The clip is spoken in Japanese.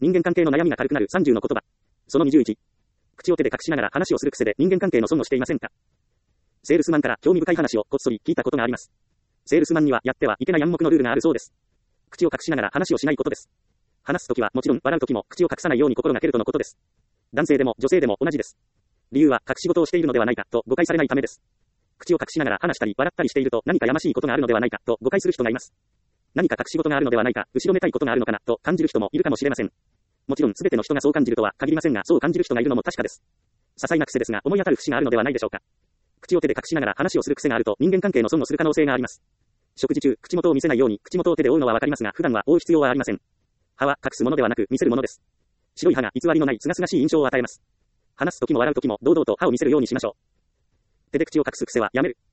人間関係の悩みが軽くなる30の言葉。その21。口を手で隠しながら話をする癖で人間関係の損をしていませんか？セールスマンから興味深い話をこっそり聞いたことがあります。セールスマンにはやってはいけない暗黙のルールがあるそうです。口を隠しながら話をしないことです。話すときはもちろん笑うときも口を隠さないように心がけるとのことです。男性でも女性でも同じです。理由は隠し事をしているのではないかと誤解されないためです。口を隠しながら話したり笑ったりしていると何かやましいことがあるのではないかと誤解する人がいます。何か隠し事があるのではないか、後ろめたいことがあるのかなと感じる人もいるかもしれません。もちろん全ての人がそう感じるとは限りませんが、そう感じる人がいるのも確かです。些細な癖ですが思い当たる節があるのではないでしょうか。口を手で隠しながら話をする癖があると人間関係の損をする可能性があります。食事中、口元を見せないように口元を手で覆うのはわかりますが、普段は覆う必要はありません。歯は隠すものではなく見せるものです。白い歯が偽りのない清々しい印象を与えます。話すときも笑うときも堂々と歯を見せるようにしましょう。手で口を隠す癖はやめる。